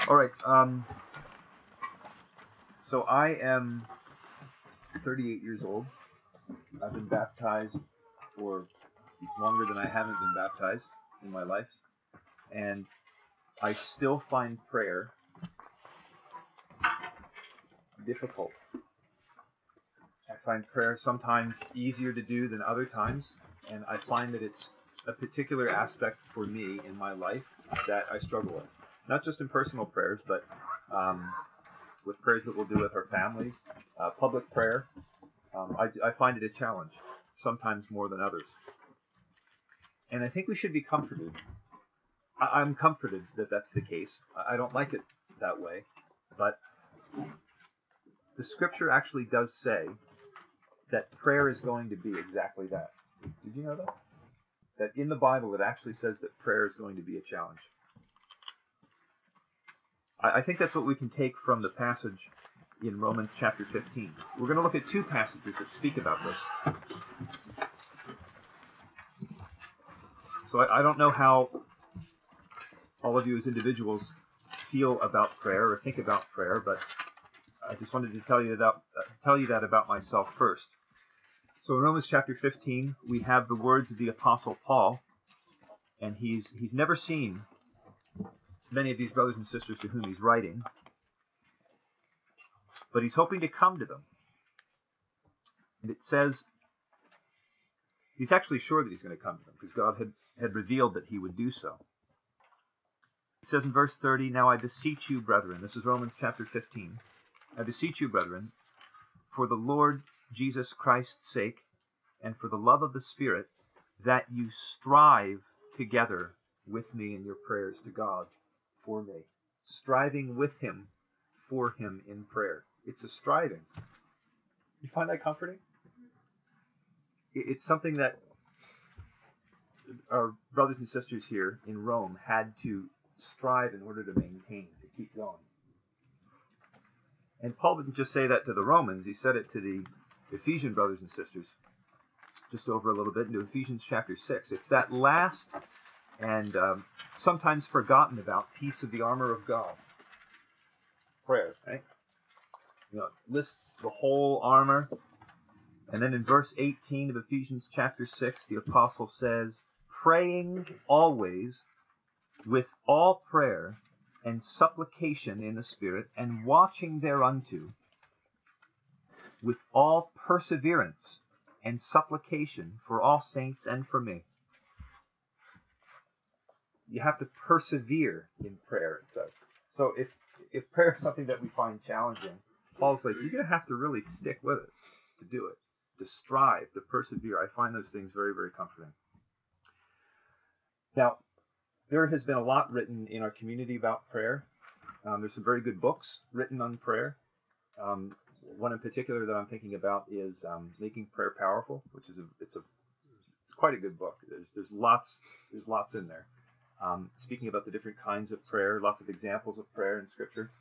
All right. So I am 38 years old. I've been baptized for longer than I haven't been baptized in my life. And I still find prayer difficult. I find prayer sometimes easier to do than other times. And I find that it's a particular aspect for me in my life that I struggle with. Not just in personal prayers, but with prayers that we'll do with our families, public prayer. I find it a challenge, sometimes more than others. And I think we should be comforted. I'm comforted that that's the case. I don't like it that way, but the scripture actually does say that prayer is going to be exactly that. Did you know that? That in the Bible it actually says that prayer is going to be a challenge. I think that's what we can take from the passage in Romans chapter 15. We're going to look at two passages that speak about this. So I don't know how all of you as individuals feel about prayer or think about prayer, but I just wanted to tell you that about myself first. So in Romans chapter 15, we have the words of the Apostle Paul, and he's never seen many of these brothers and sisters to whom he's writing, but he's hoping to come to them. And it says, he's actually sure that he's going to come to them, because God had revealed that he would do so. It says in verse 30, "Now I beseech you, brethren," this is Romans chapter 15, "I beseech you, brethren, for the Lord Jesus Christ's sake, and for the love of the Spirit, that you strive together with me in your prayers to God for me." Striving with him, for him in prayer. It's a striving. You find that comforting? It's something that our brothers and sisters here in Rome had to strive in order to maintain, to keep going. And Paul didn't just say that to the Romans, he said it to the Ephesian brothers and sisters just over a little bit into Ephesians chapter 6. It's that last and sometimes forgotten about piece of the armor of God. Prayer, right? You know, it lists the whole armor. And then in verse 18 of Ephesians chapter 6, the apostle says, "Praying always with all prayer and supplication in the Spirit, and watching thereunto with all perseverance and supplication for all saints and for me." You have to persevere in prayer, it says. So if prayer is something that we find challenging, Paul's like, you're going to have to really stick with it to do it, to strive, to persevere. I find those things very, very comforting. Now, there has been a lot written in our community about prayer. There's some very good books written on prayer. One in particular that I'm thinking about is Making Prayer Powerful, which is it's quite a good book. There's lots in there. Speaking about the different kinds of prayer, lots of examples of prayer in Scripture.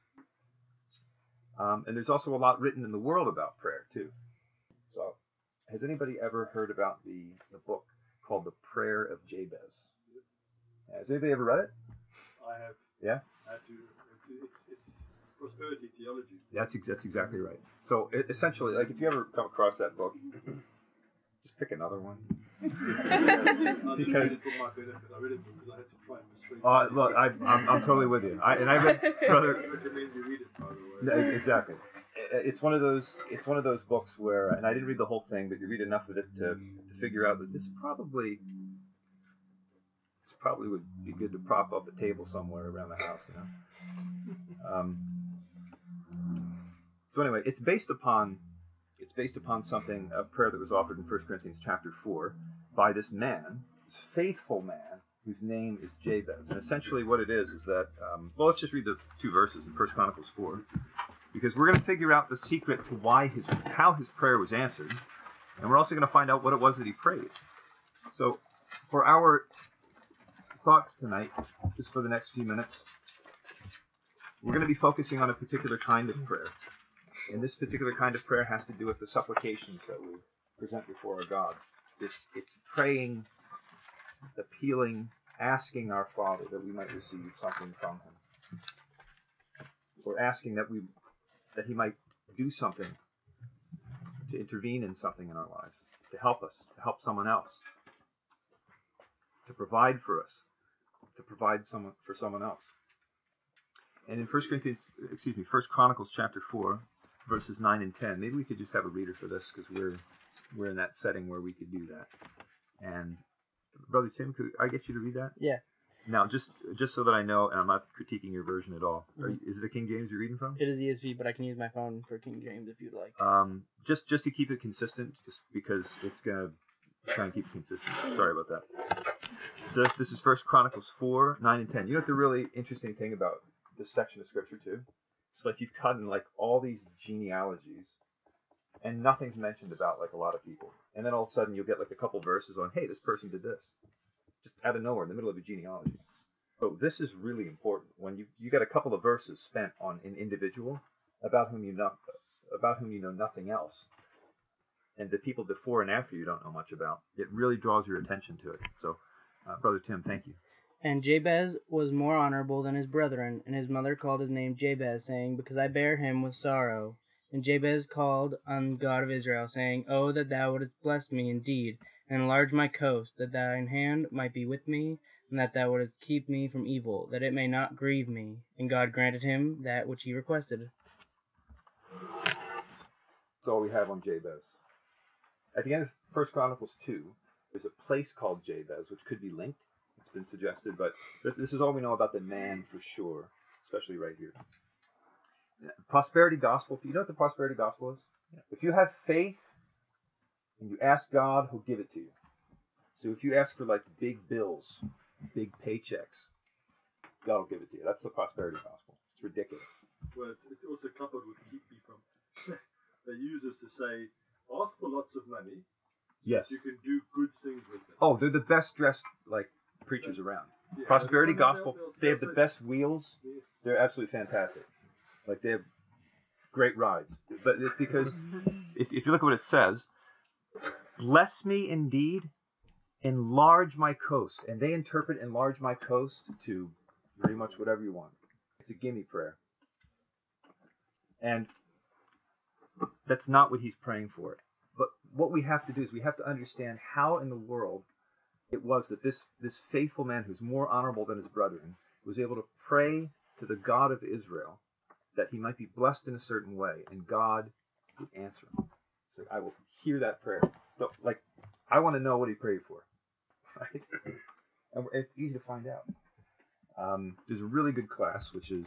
And there's also a lot written in the world about prayer, too. So, has anybody ever heard about the book called The Prayer of Jabez? Has anybody ever read it? I have. Yeah? I have to. It's prosperity theology. That's exactly right. So, essentially, like if you ever come across that book, just pick another one. Because I read it because I had to try and persuade. Look, I'm totally with you. I read Brother. I recommend you read it, by the way. Exactly. It's one of those books where, and I didn't read the whole thing, but you read enough of it to figure out that this probably would be good to prop up a table somewhere around the house, you know. So anyway, it's based upon something, a prayer that was offered in 1 Corinthians chapter 4 by this man, this faithful man, whose name is Jabez. And essentially what it is that, well, let's just read the two verses in 1 Chronicles 4, because we're going to figure out the secret to how his prayer was answered, and we're also going to find out what it was that he prayed. So for our thoughts tonight, just for the next few minutes, we're going to be focusing on a particular kind of prayer. And this particular kind of prayer has to do with the supplications that we present before our God. It's praying, appealing, asking our Father that we might receive something from him. or asking that he might do something, to intervene in something in our lives, to help us, to help someone else, to provide for us, to provide for someone else. And in 1 Chronicles chapter 4, verses 9 and 10, maybe we could just have a reader for this, because we're in that setting where we could do that. And Brother Tim, could I get you to read that? Yeah. Now, just so that I know, and I'm not critiquing your version at all, is it the King James you're reading from? It is ESV, but I can use my phone for King James if you'd like. Just to keep it consistent, just because it's going to try and keep it consistent. Sorry about that. So this is 1 Chronicles 4, 9 and 10. You know what the really interesting thing about this section of Scripture, too? It's like you've cut in like all these genealogies, and nothing's mentioned about like a lot of people. And then all of a sudden you'll get like a couple verses on, hey, this person did this. Just out of nowhere in the middle of a genealogy. So this is really important when you get a couple of verses spent on an individual about whom you know nothing else, and the people before and after you don't know much about. It really draws your attention to it. So, Brother Tim, thank you. And Jabez was more honorable than his brethren, and his mother called his name Jabez, saying, Because I bare him with sorrow. And Jabez called on God of Israel, saying, Oh, that thou wouldest bless me indeed, and enlarge my coast, that thine hand might be with me, and that thou wouldest keep me from evil, that it may not grieve me. And God granted him that which he requested. That's all we have on Jabez. At the end of 1 Chronicles 2, there's a place called Jabez, which could be linked. It's been suggested, but this is all we know about the man for sure, especially right here. Prosperity gospel. You know what the prosperity gospel is? Yeah. If you have faith and you ask God, He'll give it to you. So if you ask for like big bills, big paychecks, God will give it to you. That's the prosperity gospel. It's ridiculous. Well, it's also coupled with keep me from. They use this to say, ask for lots of money. Yes. You can do good things with it. Oh, they're the best dressed like preachers around. Yeah, prosperity gospel. They have the best wheels. Yes. They're absolutely fantastic. Like they have great rides. But it's because if you look at what it says, bless me indeed, enlarge my coast. And they interpret enlarge my coast to pretty much whatever you want. It's a gimme prayer. And that's not what he's praying for. But what we have to do is we have to understand how in the world it was that this faithful man who's more honorable than his brethren was able to pray to the God of Israel that he might be blessed in a certain way, and God would answer him. So I will hear that prayer. So, like, I want to know what he prayed for. Right? And it's easy to find out. There's a really good class, which is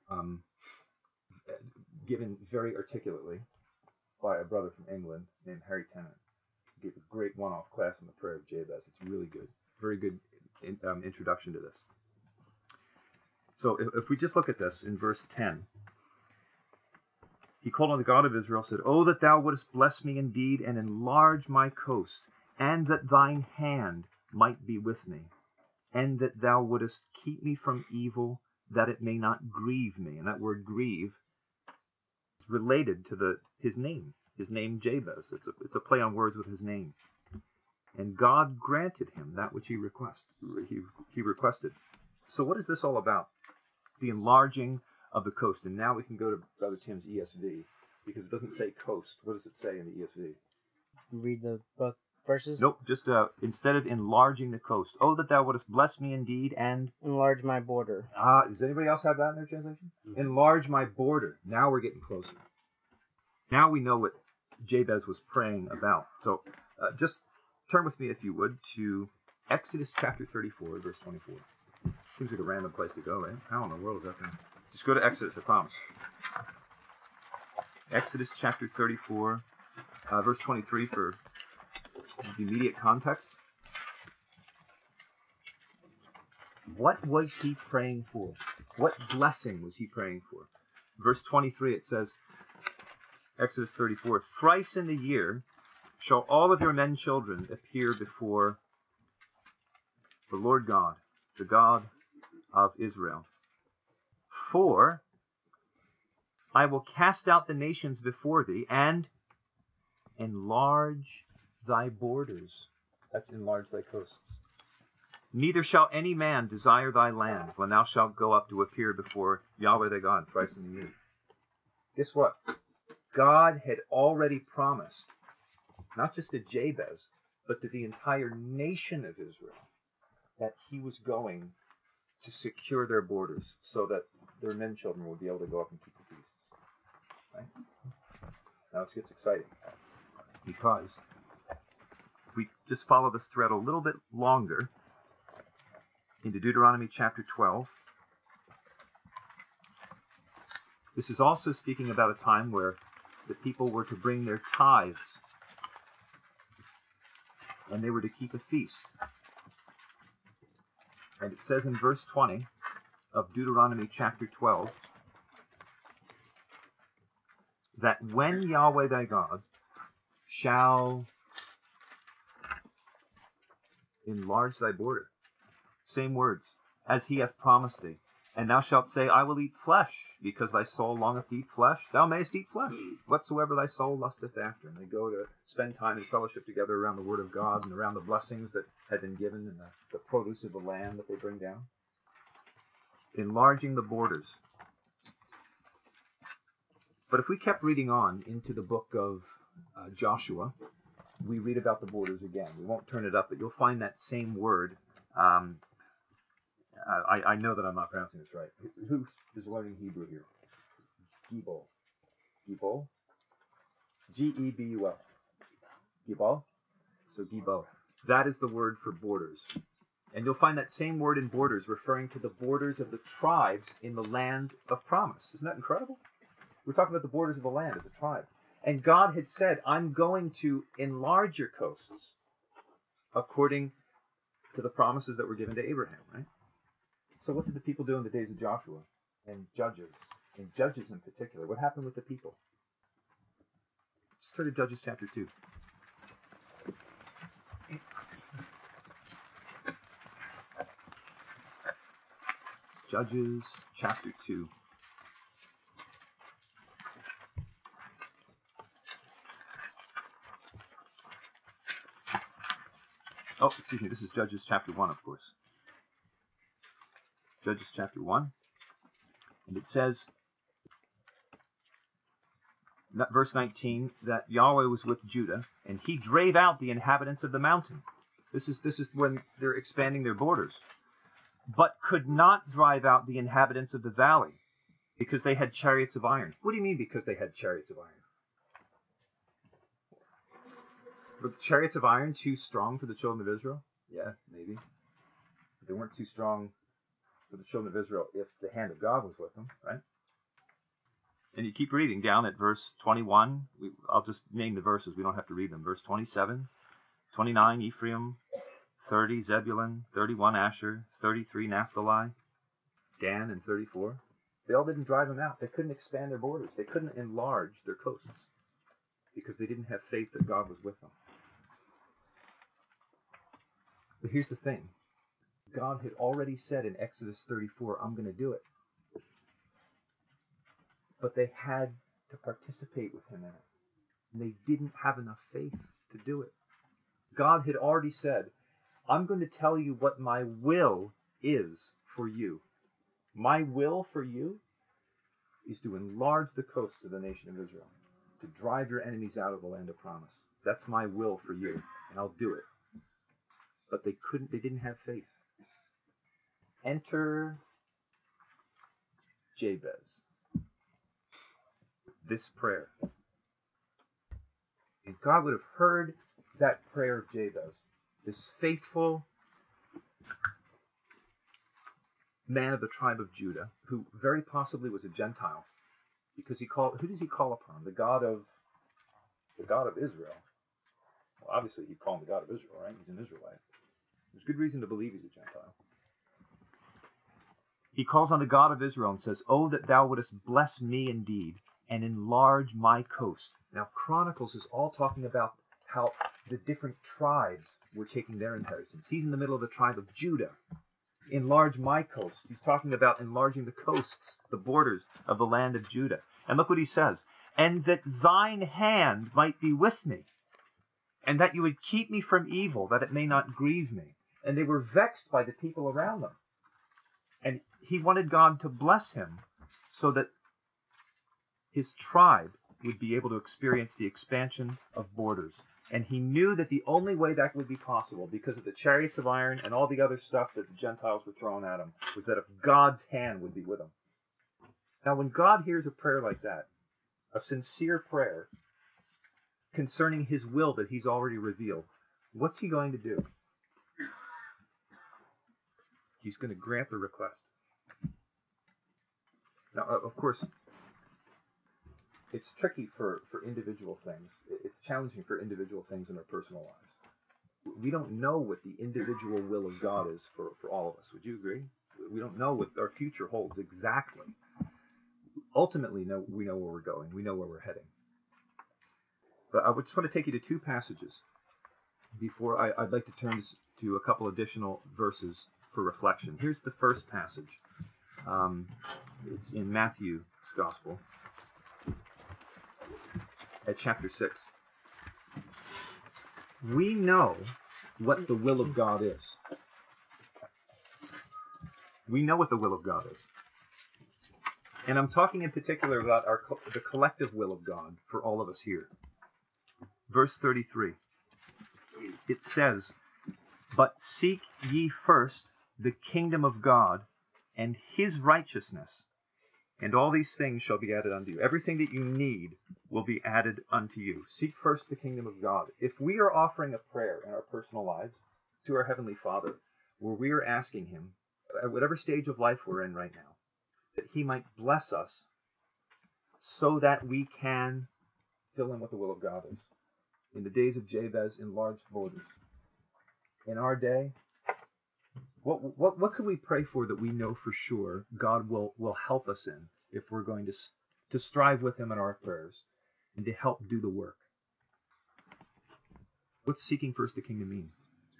given very articulately by a brother from England named Harry Tennant. He gave a great one-off class on the prayer of Jabez. It's really good. Very good introduction to this. So if we just look at this in verse 10, he called on the God of Israel, said, Oh, that thou wouldest bless me indeed, and enlarge my coast, and that thine hand might be with me, and that thou wouldest keep me from evil, that it may not grieve me. And that word grieve is related to his name Jabez. It's a play on words with his name. And God granted him that which he requested. So what is this all about? The enlarging of the coast. And now we can go to Brother Tim's ESV, because it doesn't say coast. What does it say in the ESV? Read the both verses? Nope, just instead of enlarging the coast. Oh, that thou wouldest bless me indeed, and enlarge my border. Does anybody else have that in their translation? Mm-hmm. Enlarge my border. Now we're getting closer. Now we know what Jabez was praying about. So just turn with me, if you would, to Exodus chapter 34, verse 24. Seems like a random place to go, right? How in the world is that going? Just go to Exodus, I promise. Exodus chapter 34, verse 23 for the immediate context. What was he praying for? What blessing was he praying for? Verse 23, it says, Exodus 34, Thrice in the year shall all of your men children appear before the Lord God, the God of Israel. For I will cast out the nations before thee, and enlarge thy borders. That's enlarge thy coasts. Neither shall any man desire thy land when thou shalt go up to appear before Yahweh thy God thrice in the year. Guess what? God had already promised, not just to Jabez, but to the entire nation of Israel, that he was going to secure their borders so that their men children would be able to go up and keep the feasts. Right? Now this gets exciting, because if we just follow this thread a little bit longer into Deuteronomy chapter 12, this is also speaking about a time where the people were to bring their tithes and they were to keep a feast. And it says in verse 20 of Deuteronomy chapter 12 that when Yahweh thy God shall enlarge thy border, same words, as he hath promised thee, and thou shalt say, I will eat flesh, because thy soul longeth to eat flesh, thou mayest eat flesh, whatsoever thy soul lusteth after. And they go to spend time in fellowship together around the word of God and around the blessings that have been given and the produce of the land that they bring down. Enlarging the borders. But if we kept reading on into the book of Joshua, we read about the borders again. We won't turn it up, but you'll find that same word. I know that I'm not pronouncing this right. Who is learning Hebrew here? Gibol. Gibol? G-E-B-U-L. Gibol? So Gibol. That is the word for borders. And you'll find that same word in borders referring to the borders of the tribes in the land of promise. Isn't that incredible? We're talking about the borders of the land, of the tribe. And God had said, I'm going to enlarge your coasts according to the promises that were given to Abraham, right? So what did the people do in the days of Joshua and Judges? And Judges in particular. What happened with the people? Just turn to Judges chapter 2. Judges chapter 2. Oh, excuse me, this is Judges chapter 1, of course. Judges chapter 1. And it says, verse 19, that Yahweh was with Judah, and he drave out the inhabitants of the mountain. This is when they're expanding their borders. But could not drive out the inhabitants of the valley, because they had chariots of iron. What do you mean because they had chariots of iron? Were the chariots of iron too strong for the children of Israel? Yeah, maybe. But they weren't too strong for the children of Israel if the hand of God was with them, right? And you keep reading down at verse 21. I'll just name the verses. We don't have to read them. Verse 27, 29, Ephraim, 30, Zebulun, 31, Asher, 33, Naphtali, Dan, and 34. They all didn't drive them out. They couldn't expand their borders. They couldn't enlarge their coasts because they didn't have faith that God was with them. But here's the thing. God had already said in Exodus 34, I'm going to do it. But they had to participate with him in it. And they didn't have enough faith to do it. God had already said, I'm going to tell you what my will is for you. My will for you is to enlarge the coast of the nation of Israel, to drive your enemies out of the land of promise. That's my will for you, and I'll do it. But they didn't have faith. Enter Jabez. This prayer. And God would have heard that prayer of Jabez, this faithful man of the tribe of Judah, who very possibly was a Gentile, because who does he call upon? The God of Israel. Well, obviously he'd call him the God of Israel, right? He's an Israelite. There's good reason to believe he's a Gentile. He calls on the God of Israel and says, Oh, that thou wouldest bless me indeed, and enlarge my coast. Now, Chronicles is all talking about how the different tribes were taking their inheritance. He's in the middle of the tribe of Judah. Enlarge my coast. He's talking about enlarging the coasts, the borders of the land of Judah. And look what he says. And that thine hand might be with me, and that you would keep me from evil, that it may not grieve me, And they were vexed by the people around them. And he wanted God to bless him so that his tribe would be able to experience the expansion of borders. And he knew that the only way that would be possible, because of the chariots of iron and all the other stuff that the Gentiles were throwing at him, was that if God's hand would be with him. Now, when God hears a prayer like that, a sincere prayer concerning his will that he's already revealed, what's he going to do? He's going to grant the request. Now, of course, it's tricky for individual things. It's challenging for individual things in our personal lives. We don't know what the individual will of God is for all of us. Would you agree? We don't know what our future holds exactly. Ultimately, we know where we're going. We know where we're heading. But I just want to take you to two passages before I'd like to turn to a couple additional verses for reflection. Here's the first passage. It's in Matthew's Gospel at chapter 6. We know what the will of God is. We know what the will of God is. And I'm talking in particular about the collective will of God for all of us here. Verse 33. It says, "But seek ye first the kingdom of God and his righteousness, and all these things shall be added unto you." Everything that you need will be added unto you. Seek first the kingdom of God. If we are offering a prayer in our personal lives to our Heavenly Father, where we are asking him, at whatever stage of life we're in right now, that he might bless us so that we can fill in what the will of God is. In the days of Jabez, enlarged borders. In our day, what could we pray for that we know for sure God will help us in if we're going to strive with him in our prayers and to help do the work? What's seeking first the kingdom mean?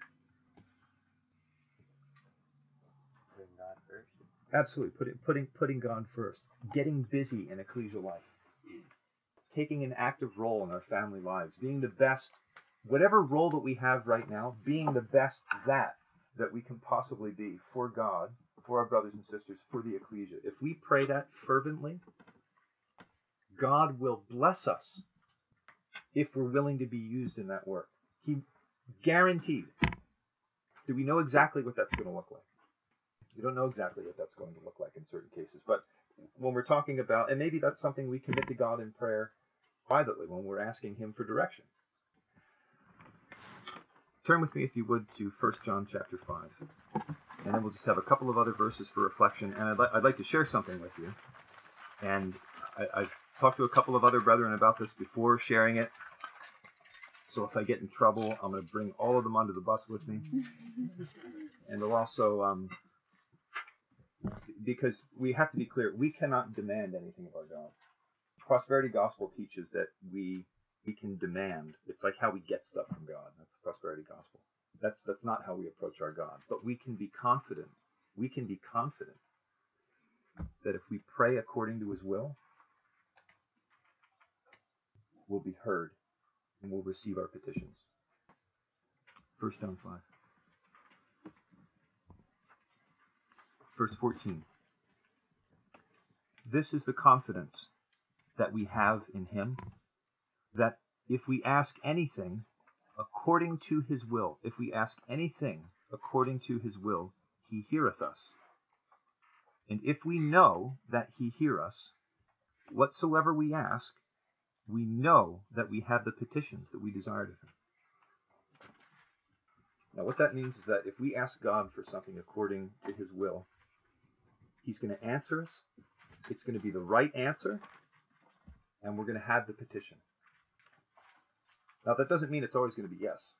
Putting God first. Absolutely, putting God first. Getting busy in ecclesial life. Taking an active role in our family lives. Being the best, whatever role that we have right now, being the best that we can possibly be for God, for our brothers and sisters, for the ecclesia. If we pray that fervently, God will bless us if we're willing to be used in that work. He guaranteed. Do we know exactly what that's going to look like? We don't know exactly what that's going to look like in certain cases, but when we're talking about, and maybe that's something we commit to God in prayer privately when we're asking him for direction. Turn with me, if you would, to 1 John chapter 5. And then we'll just have a couple of other verses for reflection. And I'd like to share something with you. And I've talked to a couple of other brethren about this before sharing it. So if I get in trouble, I'm going to bring all of them onto the bus with me. And they'll also, because we have to be clear, we cannot demand anything of our God. Prosperity gospel teaches that we can demand. It's like how we get stuff from God. That's the prosperity gospel. That's not how we approach our God. But we can be confident. We can be confident that if we pray according to his will, we'll be heard and we'll receive our petitions. 1 John 5. Verse 14. This is the confidence that we have in him, that if we ask anything according to his will, he heareth us. And if we know that he hear us, whatsoever we ask, we know that we have the petitions that we desired of him. Now what that means is that if we ask God for something according to his will, he's going to answer us. It's going to be the right answer, and we're going to have the petition. Now, that doesn't mean it's always going to be yes.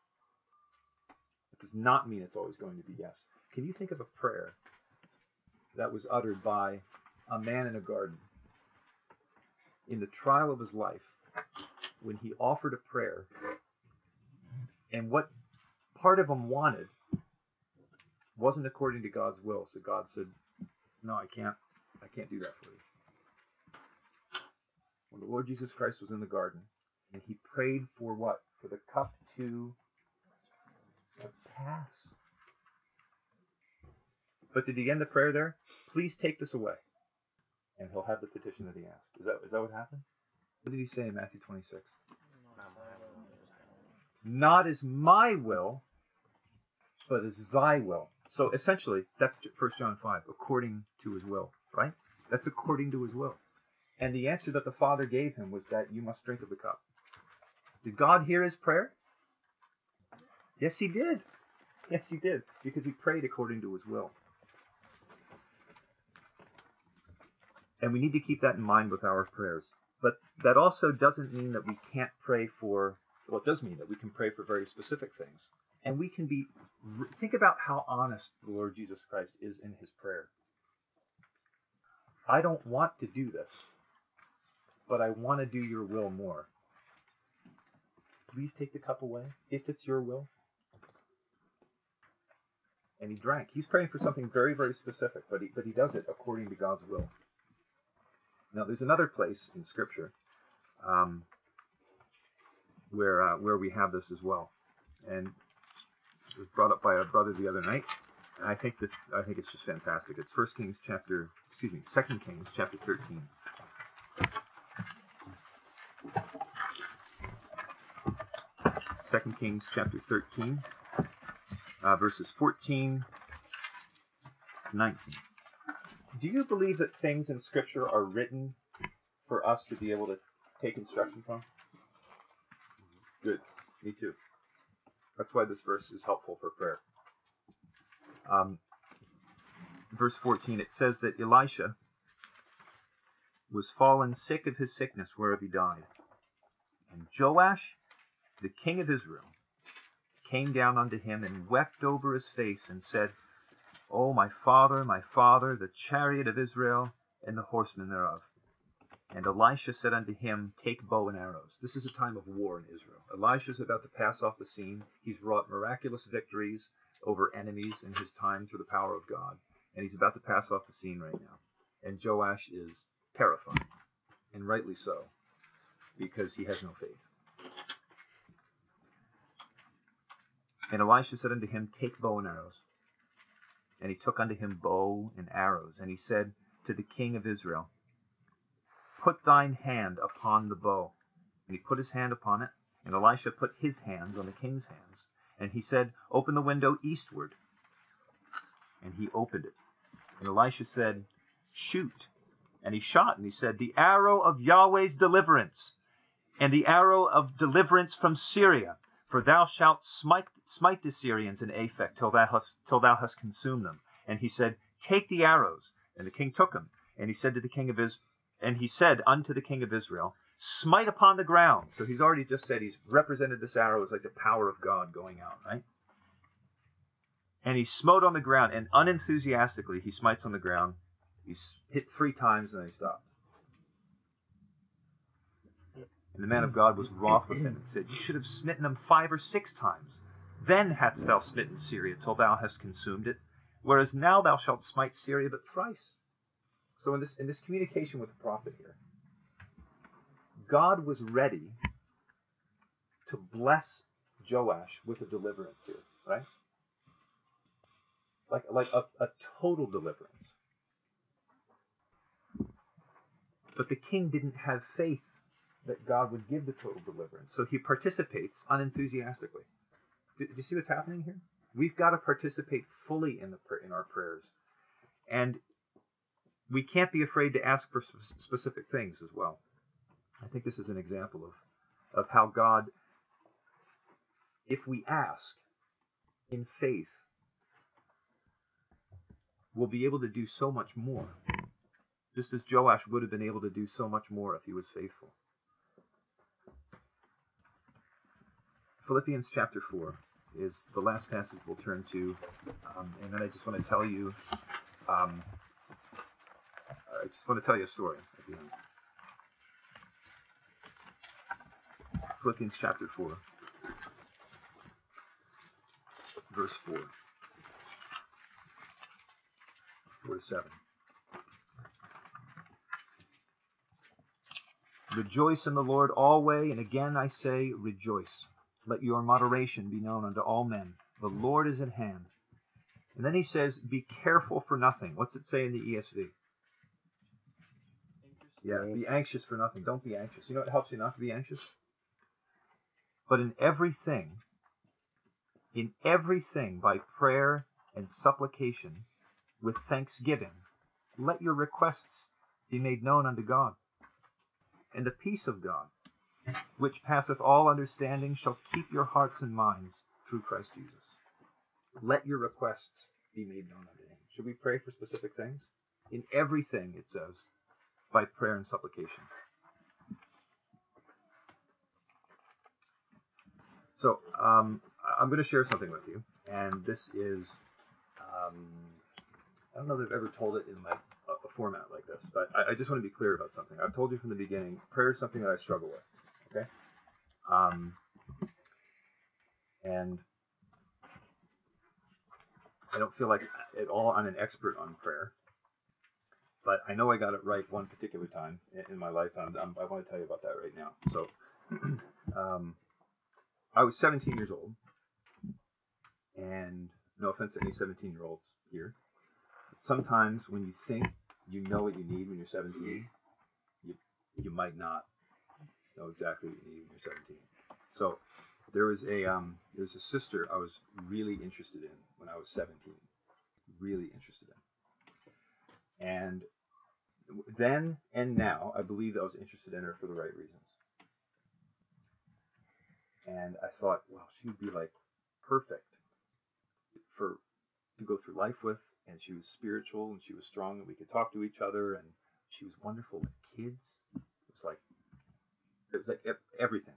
It does not mean it's always going to be yes. Can you think of a prayer that was uttered by a man in a garden in the trial of his life when he offered a prayer, and what part of him wanted wasn't according to God's will? So God said, no, I can't do that for you. When the Lord Jesus Christ was in the garden, and he prayed for what? For the cup to pass But did he end the prayer there? Please take this away. And he'll have the petition that he asked. Is that what happened? What did he say in Matthew 26? Not as my will, but as thy will. So essentially, that's 1 John 5, according to his will, right? That's according to his will. And the answer that the Father gave him was that you must drink of the cup. Did God hear his prayer? Yes, he did. Yes, he did, because he prayed according to his will. And we need to keep that in mind with our prayers. But that also doesn't mean that we can't pray for, well, it does mean that we can pray for very specific things. And we can think about how honest the Lord Jesus Christ is in his prayer. I don't want to do this, but I want to do your will more. Please take the cup away, if it's your will. And he drank. He's praying for something very, very specific, but he does it according to God's will. Now, there's another place in Scripture where we have this as well, and it was brought up by a brother the other night. And I think it's just fantastic. It's 2 Kings chapter 13. 2 Kings chapter 13, verses 14 to 19. Do you believe that things in Scripture are written for us to be able to take instruction from? Good. Me too. That's why this verse is helpful for prayer. Verse 14, it says that Elisha was fallen sick of his sickness whereof he died. And Joash, the king of Israel, came down unto him and wept over his face and said, O my father, the chariot of Israel, and the horsemen thereof. And Elisha said unto him, Take bow and arrows. This is a time of war in Israel. Elisha is about to pass off the scene. He's wrought miraculous victories over enemies in his time through the power of God. And he's about to pass off the scene right now. And Joash is terrified, and rightly so, because he has no faith. And Elisha said unto him, Take bow and arrows. And he took unto him bow and arrows. And he said to the king of Israel, Put thine hand upon the bow. And he put his hand upon it. And Elisha put his hands on the king's hands. And he said, Open the window eastward. And he opened it. And Elisha said, Shoot. And he shot. And he said, The arrow of Yahweh's deliverance, and the arrow of deliverance from Syria. For thou shalt smite the Syrians in Aphek till thou hast consumed them. And he said, Take the arrows. And the king took them. And he said unto the king of Israel, Smite upon the ground. So he's already just said he's represented this arrow as like the power of God going out, right? And he smote on the ground, and unenthusiastically he smites on the ground. He's hit 3 times, and then he stopped. And the man of God was wroth with him, and said, You should have smitten him 5 or 6 times. Then hadst thou smitten Syria, till thou hast consumed it. Whereas now thou shalt smite Syria but thrice. So in this communication with the prophet here, God was ready to bless Joash with a deliverance here, right? Like a total deliverance. But the king didn't have faith that God would give the total deliverance, so he participates unenthusiastically. Do you see what's happening here? We've got to participate fully in our prayers, and we can't be afraid to ask for specific things as well. I think this is an example of how God, if we ask in faith, will be able to do so much more, just as Joash would have been able to do so much more if he was faithful. Philippians chapter 4 is the last passage we'll turn to, and then I just want to tell you, a story at the end. Philippians chapter 4, verse 4 to 7. Rejoice in the Lord always, and again I say, rejoice. Let your moderation be known unto all men. The Lord is at hand. And then he says, be careful for nothing. What's it say in the ESV? Yeah, be anxious for nothing. Don't be anxious. You know what helps you not to be anxious? But in everything, by prayer and supplication, with thanksgiving, let your requests be made known unto God. And the peace of God, which passeth all understanding, shall keep your hearts and minds through Christ Jesus. Let your requests be made known unto him. Should we pray for specific things? In everything, it says, by prayer and supplication. So, I'm going to share something with you, and this is, I don't know that I've ever told it in like a format like this, but I just want to be clear about something. I've told you from the beginning, prayer is something that I struggle with, okay? And I don't feel like at all I'm an expert on prayer, but I know I got it right one particular time in my life, and I want to tell you about that right now. So, I was 17 years old, and no offense to any 17-year-olds here, but sometimes when you think you know what you need when you're 17, you might not know exactly what you need when you're 17. So there was a sister I was really interested in when I was 17, really interested in, and then and now I believe I was interested in her for the right reasons. And I thought, well, she would be like perfect to go through life with, and she was spiritual and she was strong and we could talk to each other, and she was wonderful with kids. It was like everything.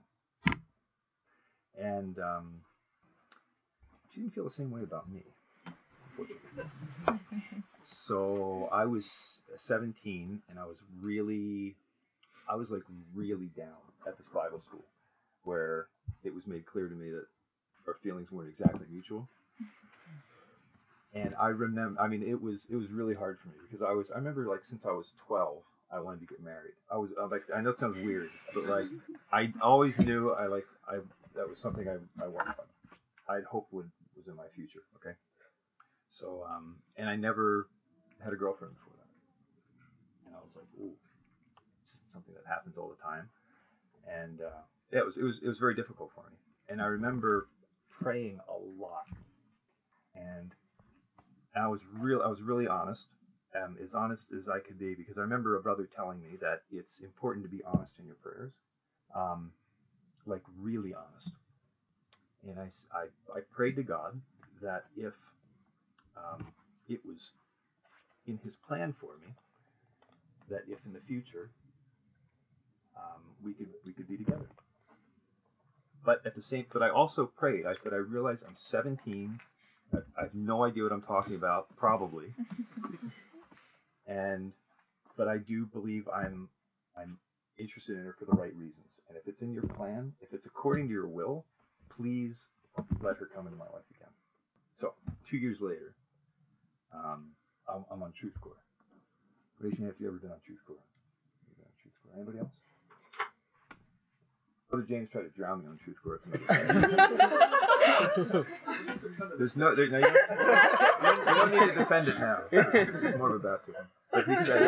And she didn't feel the same way about me, unfortunately. So I was 17 and I was really down at this Bible school, where it was made clear to me that our feelings weren't exactly mutual. And I remember, I mean, it was really hard for me because I remember like since I was 12, I wanted to get married. I was like, I know it sounds weird, but like I always knew that was something I wanted. I'd hoped was in my future. Okay. So and I never had a girlfriend before that, and I was like, ooh, it's something that happens all the time. And yeah, it was very difficult for me. And I remember praying a lot, and I was really honest, as honest as I could be, because I remember a brother telling me that it's important to be honest in your prayers, like really honest. And I prayed to God that if it was in His plan for me, that if in the future we could be together. But but I also prayed. I said, I realize I'm 17. I have no idea what I'm talking about, probably. But I do believe I'm interested in her for the right reasons. And if it's in your plan, if it's according to your will, please let her come into my life again. So 2 years later, I'm on Truth Corps. Raise your hand if you've ever been on Truth Corps. Anybody else? Brother James tried to drown me on Truth Corps. There's no, you don't need to defend it now. It's more of a baptism. But he said,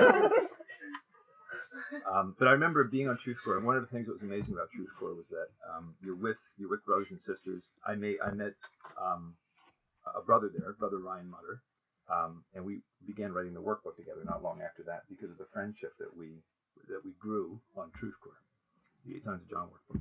but I remember being on Truth Corps, and one of the things that was amazing about Truth Corps was that you're with brothers and sisters. I met a brother there, Brother Ryan Mutter, and we began writing the workbook together not long after that because of the friendship that we grew on Truth Corps, the 8 Signs of John workbook.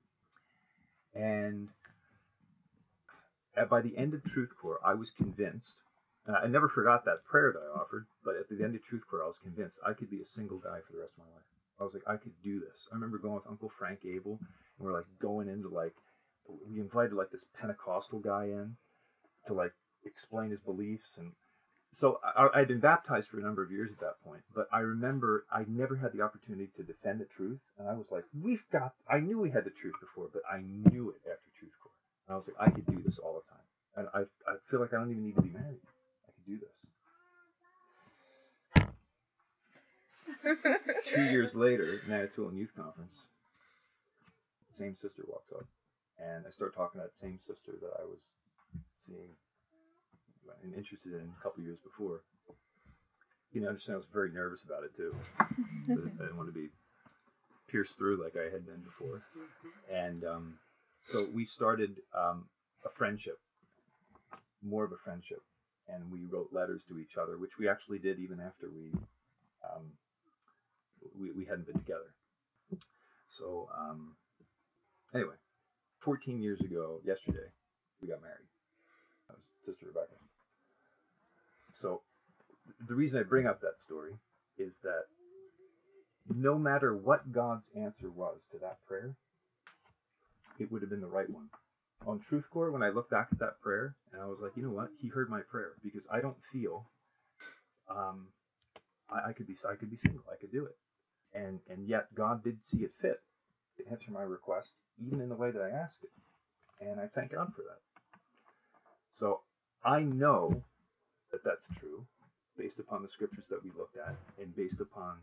And by the end of Truth Corps, I was convinced, and I never forgot that prayer that I offered, but at the end of Truth Corps, I was convinced I could be a single guy for the rest of my life. I was like, I could do this. I remember going with Uncle Frank Abel, and we're like going into we invited like this Pentecostal guy in to like explain his beliefs. And so I'd been baptized for a number of years at that point, but I remember I never had the opportunity to defend the truth. And I was like, I knew we had the truth before, but I knew it after Truth Corps. And I was like, I could do this all the time. And I feel like I don't even need to be married. I could do this. 2 years later, Manitoulin Youth Conference, the same sister walks up, and I start talking to that same sister that I was seeing and interested in a couple years before. You can understand I was very nervous about it too. So I didn't want to be pierced through like I had been before. And so we started a friendship, more of a friendship, and we wrote letters to each other, which we actually did even after we hadn't been together. So anyway, 14 years ago, yesterday, we got married. That was Sister Rebecca. So the reason I bring up that story is that no matter what God's answer was to that prayer, it would have been the right one. On Truth Corps, when I look back at that prayer, and I was like, you know what? He heard my prayer, because I don't feel I could be single. I could do it. And yet God did see it fit to answer my request, even in the way that I asked it. And I thank God for that. So I know that that's true, based upon the scriptures that we looked at, and based upon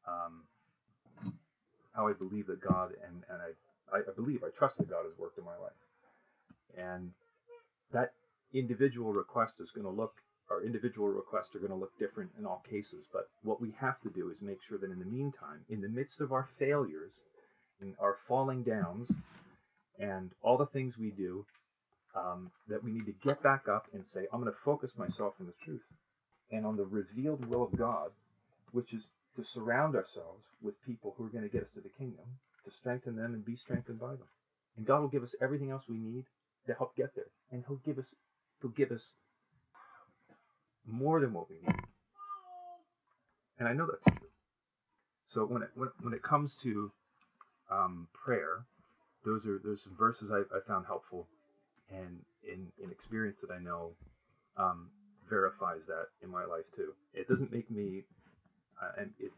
how I believe that God, and I trust that God has worked in my life. And that individual request is going to look, our individual requests are going to look different in all cases. But what we have to do is make sure that in the meantime, in the midst of our failures, in our falling downs, and all the things we do, that we need to get back up and say, I'm going to focus myself on the truth and on the revealed will of God, which is to surround ourselves with people who are going to get us to the kingdom, to strengthen them and be strengthened by them. And God will give us everything else we need to help get there. And He'll give us more than what we need. And I know that's true. So when it comes to prayer, there's some verses I found helpful, and in experience that I know verifies that in my life too. It doesn't make me, and it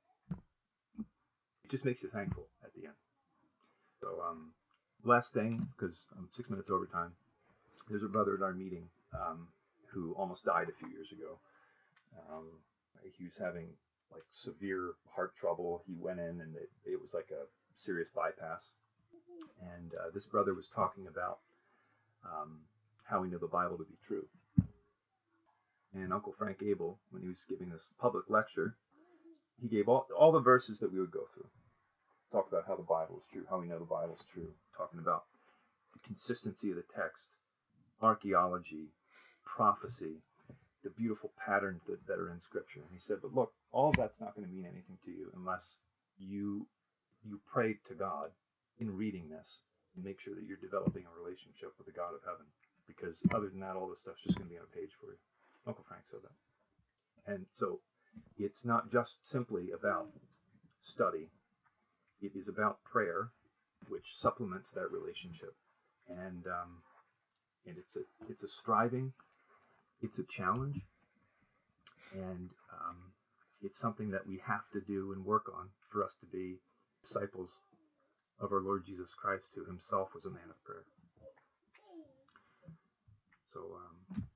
just makes you thankful at the end. So last thing, because I'm 6 minutes over time, there's a brother at our meeting who almost died a few years ago. He was having like severe heart trouble. He went in and it was like a serious bypass. And this brother was talking about how we know the Bible to be true. And Uncle Frank Abel, when he was giving this public lecture, he gave all the verses that we would go through. Talked about how the Bible is true, how we know the Bible is true. Talking about the consistency of the text, archaeology, prophecy, the beautiful patterns that are in Scripture. And he said, but look, all of that's not going to mean anything to you unless you pray to God in reading this and make sure that you're developing a relationship with the God of heaven. Because other than that, all this stuff's just going to be on a page for you. Uncle Frank said that. And so it's not just simply about study. It is about prayer, which supplements that relationship. And it's a striving, it's a challenge, and it's something that we have to do and work on for us to be disciples of our Lord Jesus Christ, who himself was a man of prayer. So